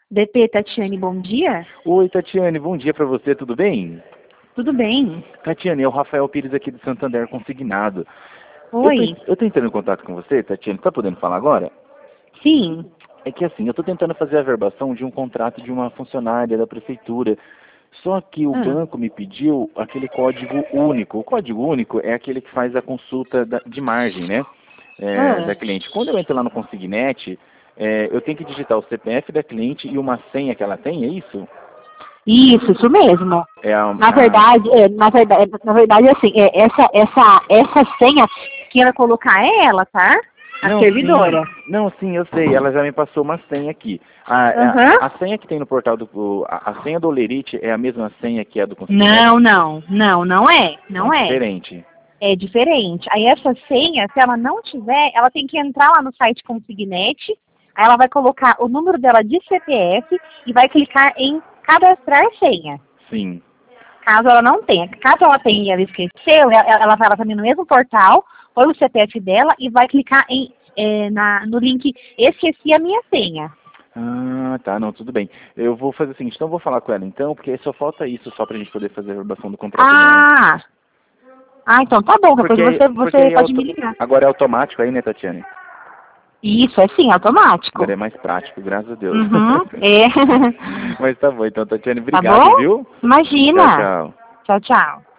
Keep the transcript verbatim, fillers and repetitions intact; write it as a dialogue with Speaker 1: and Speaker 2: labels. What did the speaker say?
Speaker 1: D P, Tatiane, bom dia.
Speaker 2: Oi, Tatiane, bom dia para você, tudo bem?
Speaker 1: Tudo bem.
Speaker 2: Tatiane, é o Rafael Pires aqui do Santander Consignado. Eu tô,
Speaker 1: Oi.
Speaker 2: eu tô entrando em contato com você, Tatiane, tá podendo falar agora?
Speaker 1: Sim.
Speaker 2: É que assim, eu tô tentando fazer a averbação de um contrato de uma funcionária da prefeitura. Só que o
Speaker 1: Ah.
Speaker 2: banco me pediu aquele código único. O código único é aquele que faz a consulta da- de margem, né? É,
Speaker 1: Ah.
Speaker 2: da cliente. Quando eu entro lá no Consignet, é, eu tenho que digitar o C P F da cliente e uma senha que ela tem, é isso?
Speaker 1: Isso, isso mesmo.
Speaker 2: É a,
Speaker 1: Na
Speaker 2: a-
Speaker 1: verdade, é, na verdade, na verdade, assim, é, essa, essa, essa senha que ela colocar é ela, tá? A
Speaker 2: Não, sim.
Speaker 1: servidora.
Speaker 2: Não, sim, eu sei. Ela já me passou uma senha aqui. A,
Speaker 1: Aham.
Speaker 2: a, a senha que tem no portal do... o- A, a senha do Olerite é a mesma senha que é do Consignet?
Speaker 1: Não, não, não, não é,
Speaker 2: Então
Speaker 1: não
Speaker 2: é
Speaker 1: é.
Speaker 2: diferente.
Speaker 1: É diferente. Aí essa senha, se ela não tiver, ela tem que entrar lá no site Consignet, aí ela vai colocar o número dela de C P F e vai clicar em cadastrar senha.
Speaker 2: Sim.
Speaker 1: Caso ela não tenha. Caso ela tenha e ela esqueceu, ela, ela vai lá também no mesmo portal, põe o C P F dela e vai clicar em, é, na, no link esqueci a minha senha.
Speaker 2: Ah, tá, não, tudo bem. Eu vou fazer o seguinte, então eu vou falar com ela então, porque só falta isso só pra gente poder fazer a averbação do contrato dela.
Speaker 1: Ah! Ah, então tá bom, depois
Speaker 2: Porque,
Speaker 1: você,
Speaker 2: porque
Speaker 1: você
Speaker 2: aí é
Speaker 1: pode me
Speaker 2: auto...
Speaker 1: ligar.
Speaker 2: agora é automático aí, né, Tatiane?
Speaker 1: Isso, é sim,
Speaker 2: Agora
Speaker 1: automático.
Speaker 2: é mais prático, graças a Deus.
Speaker 1: Uhum, é.
Speaker 2: Mas tá bom, então, Tatiane,
Speaker 1: Tá
Speaker 2: obrigado,
Speaker 1: bom?
Speaker 2: viu? Tchau,
Speaker 1: Imagina.
Speaker 2: tchau.
Speaker 1: Tchau, tchau.